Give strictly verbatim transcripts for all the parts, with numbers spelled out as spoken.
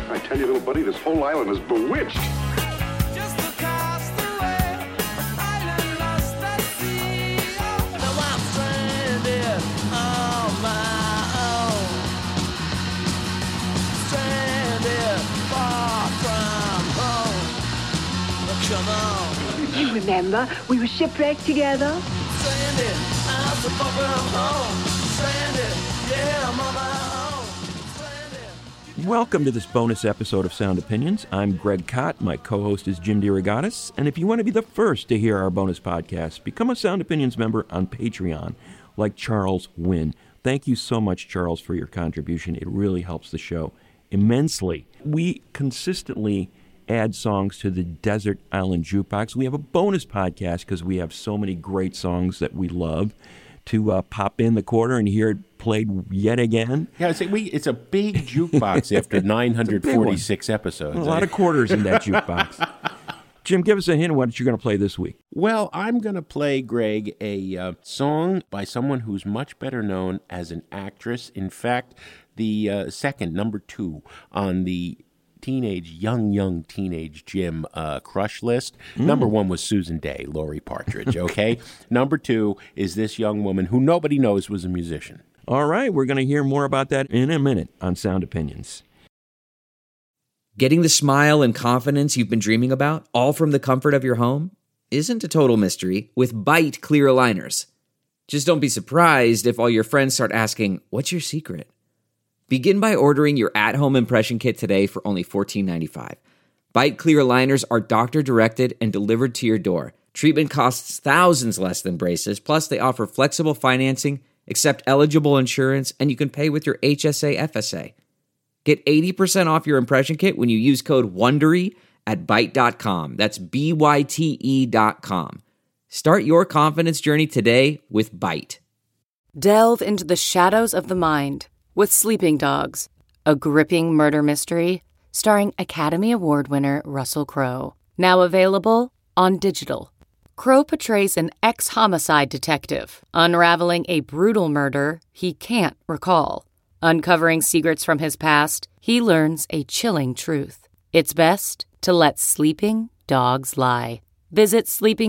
I tell you, little buddy, this whole island is bewitched. Just across the way, an island lost at sea. Now I'm stranded on my own. Stranded far from home. Come on. You remember, we were shipwrecked together. Stranded, I'm so far from home. Stranded, yeah, I'm on my own. Stranded. Welcome to this bonus episode of Sound Opinions. I'm Greg Kot. My co-host is Jim DeRogatis. And if you want to be the first to hear our bonus podcast, become a Sound Opinions member on Patreon, like Charles Wynn. Thank you so much, Charles, for your contribution. It really helps the show immensely. We consistently add songs to the Desert Island Jukebox. We have a bonus podcast because we have so many great songs that we love to uh, pop in the quarter and hear it played yet again. Yeah, it's a, we, it's a big jukebox after nine hundred forty-six episodes. A lot of quarters in that jukebox. Jim, give us a hint of what you're going to play this week. Well, I'm going to play, Greg, a uh, song by someone who's much better known as an actress. In fact, the uh, second, number two, on the teenage, young, young teenage Jim uh, crush list. Mm. Number one was Susan Day, Laurie Partridge, okay? Number two is this young woman who nobody knows was a musician. All right, we're going to hear more about that in a minute on Sound Opinions. Getting the smile and confidence you've been dreaming about, all from the comfort of your home, isn't a total mystery with Bite Clear Aligners. Just don't be surprised if all your friends start asking, "What's your secret?" Begin by ordering your at-home impression kit today for only fourteen ninety-five. Bite Clear Aligners are doctor-directed and delivered to your door. Treatment costs thousands less than braces, plus they offer flexible financing, accept eligible insurance, and you can pay with your H S A F S A. Get eighty percent off your impression kit when you use code WONDERY at byte dot com. That's B Y T E dot com. Start your confidence journey today with Bite. Delve into the shadows of the mind with Sleeping Dogs, a gripping murder mystery starring Academy Award winner Russell Crowe. Now available on digital. Crowe portrays an ex-homicide detective unraveling a brutal murder he can't recall. Uncovering secrets from his past, he learns a chilling truth. It's best to let sleeping dogs lie. Visit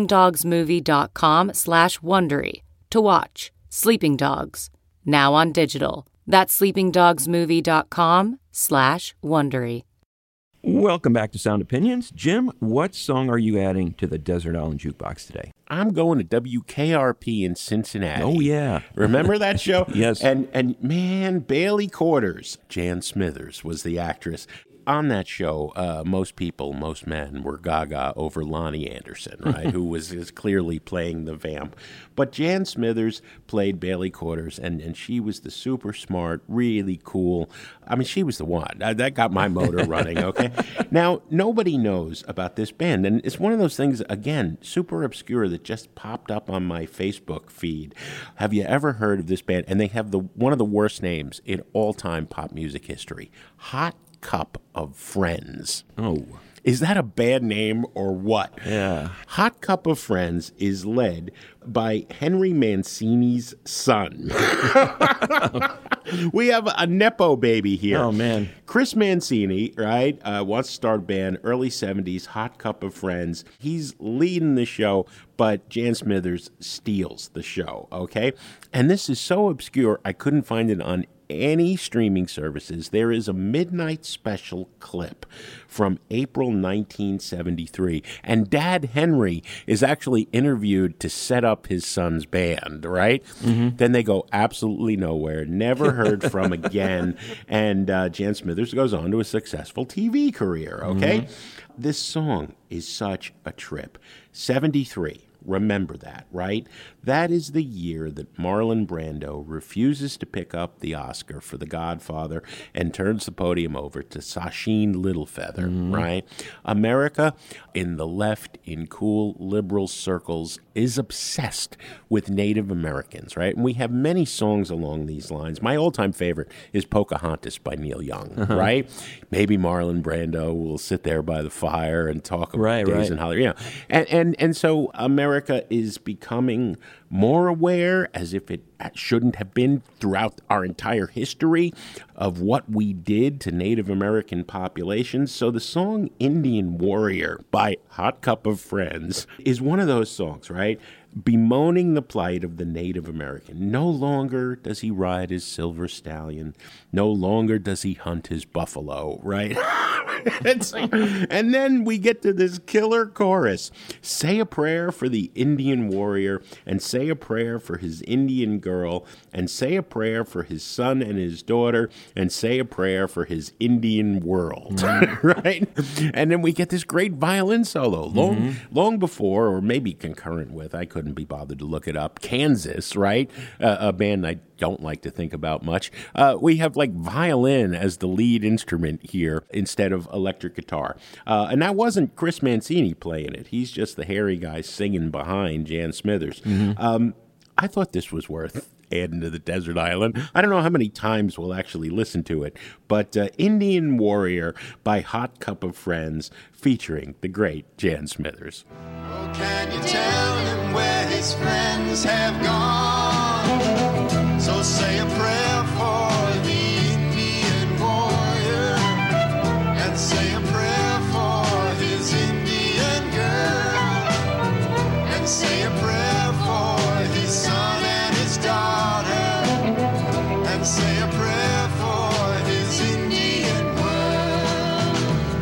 sleepingdogsmovie.com slash Wondery to watch Sleeping Dogs, now on digital. That's sleepingdogsmovie.com slash Wondery. Welcome back to Sound Opinions. Jim, what song are you adding to the Desert Island Jukebox today? I'm going to W K R P in Cincinnati. Oh, yeah. Remember that show? Yes. And, and man, Bailey Quarters, Jan Smithers was the actress. On that show, uh, most people, most men were gaga over Lonnie Anderson, right, who was is clearly playing the vamp. But Jan Smithers played Bailey Quarters, and, and she was the super smart, really cool. I mean, she was the one. That, that got my motor running, okay? Now, nobody knows about this band, and it's one of those things, again, super obscure that just popped up on my Facebook feed. Have you ever heard of this band? And they have the one of the worst names in all-time pop music history, Hot Cup of Friends. Oh. Is that a bad name or what? Yeah. Hot Cup of Friends is led by Henry Mancini's son. We have a Nepo baby here. Oh, man. Chris Mancini, right, uh, wants to start a band, early seventies, Hot Cup of Friends. He's leading the show, but Jan Smithers steals the show, okay? And this is so obscure, I couldn't find it on any streaming services. There is a midnight special clip from April nineteen seventy-three, and Dad Henry is actually interviewed to set up his son's band, right? Mm-hmm. Then they go absolutely nowhere, never heard from again, and uh, Jan Smithers goes on to a successful T V career, okay? Mm-hmm. This song is such a trip. seventy-three. Remember that, right? That is the year that Marlon Brando refuses to pick up the Oscar for The Godfather and turns the podium over to Sacheen Littlefeather, mm-hmm. right? America, in the left, in cool liberal circles, is obsessed with Native Americans, right? And we have many songs along these lines. My all-time favorite is Pocahontas by Neil Young, uh-huh. right? Maybe Marlon Brando will sit there by the fire and talk about right, days right. in Hollywood. You know. and, and, and so America America is becoming more aware, as if it shouldn't have been throughout our entire history, of what we did to Native American populations. So the song Indian Warrior by Hot Cup of Friends is one of those songs, right? Bemoaning the plight of the Native American. No longer does he ride his silver stallion. No longer does he hunt his buffalo, right? And then we get to this killer chorus. Say a prayer for the Indian warrior, and say a prayer for his Indian girl, and say a prayer for his son and his daughter, and say a prayer for his Indian world, mm-hmm. right? And then we get this great violin solo. Long, mm-hmm. long before, or maybe concurrent with, I couldn't be bothered to look it up, Kansas, right? Uh, a band I don't like to think about much. Uh, we have like violin as the lead instrument here instead of electric guitar. Uh, and that wasn't Chris Mancini playing it. He's just the hairy guy singing behind Jan Smithers. Mm-hmm. Um, I thought this was worth adding to the Desert Island. I don't know how many times we'll actually listen to it, but uh, Indian Warrior by Hot Cup of Friends featuring the great Jan Smithers. Oh, can you tell him where his friends have gone? So say a prayer for the Indian warrior, and say a prayer for his Indian girl, and say a prayer for his son and his daughter, and say a prayer for his Indian world.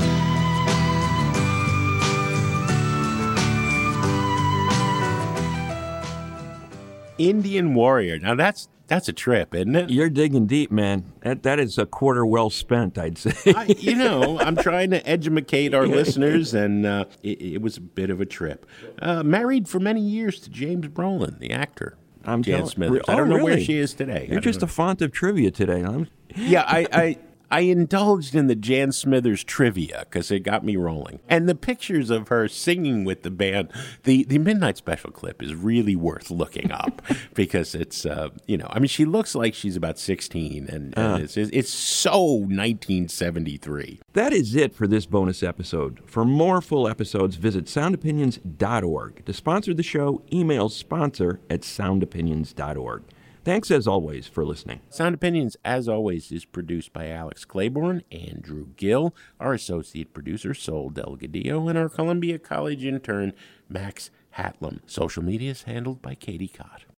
Indian Warrior. Now that's that's a trip, isn't it? You're digging deep, man. That that is a quarter well spent, I'd say. I, you know, I'm trying to educate our listeners, and uh, it, it was a bit of a trip. Uh, married for many years to James Brolin, the actor. I'm Jan telling- Smithers. Oh, I don't know where really? she is today. I You're don't just know. a font of trivia today. I'm, Yeah, I, I I indulged in the Jan Smithers trivia because it got me rolling. And the pictures of her singing with the band, the, the Midnight Special clip is really worth looking up because it's, uh, you know, I mean, she looks like she's about sixteen, and, and Uh. it's, it's so nineteen seventy-three. That is it for this bonus episode. For more full episodes, visit sound opinions dot org. To sponsor the show, email sponsor at sound opinions dot org. Thanks, as always, for listening. Sound Opinions, as always, is produced by Alex Claiborne, Andrew Gill, our associate producer, Sol Delgadillo, and our Columbia College intern, Max Hatlam. Social media is handled by Katie Cott.